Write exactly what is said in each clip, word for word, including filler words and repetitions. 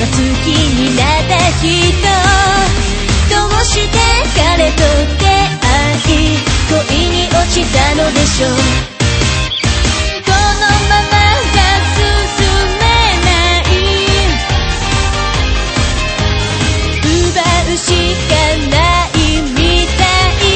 好きになった人、どうして彼と出会い恋に落ちたのでしょう。このままじゃ進めない、奪うしかないみたい。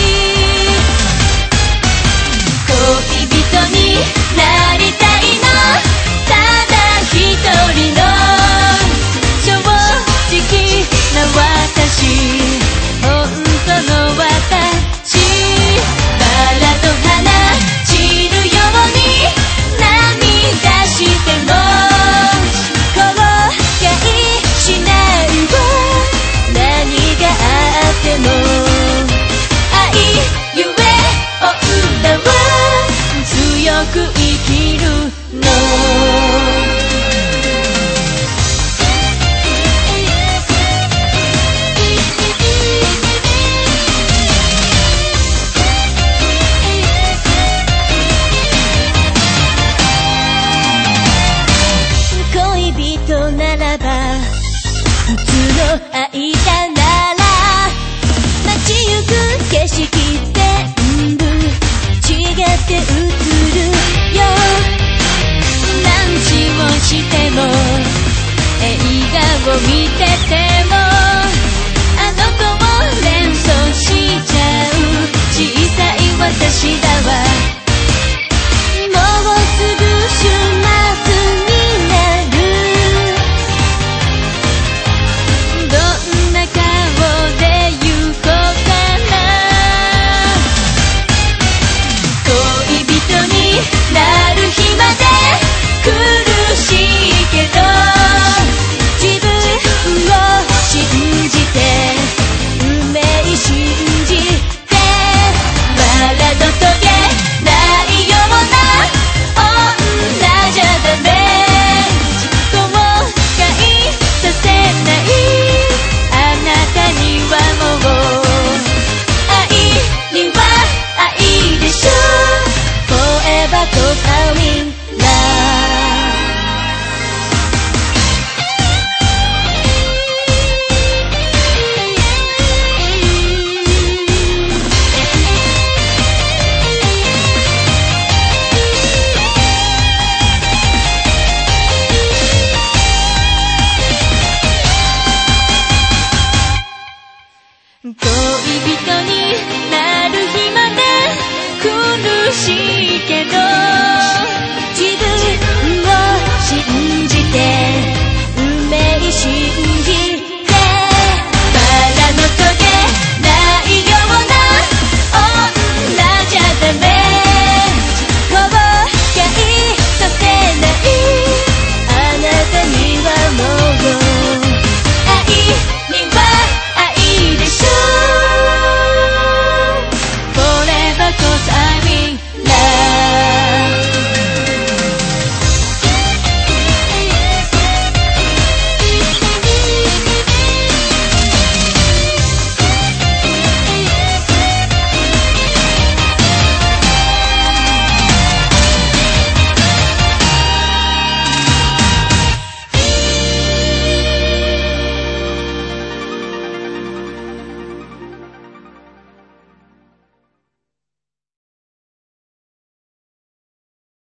恋人になりたいの、ただ一人の正直な私、本当の私、バラと花散るように涙しても後悔しないわ。何があっても愛ゆえ女は強く生きるの。恋人ならば普通の愛だなら、街行く景色全部違って映るよ。何時もしても映画を見てて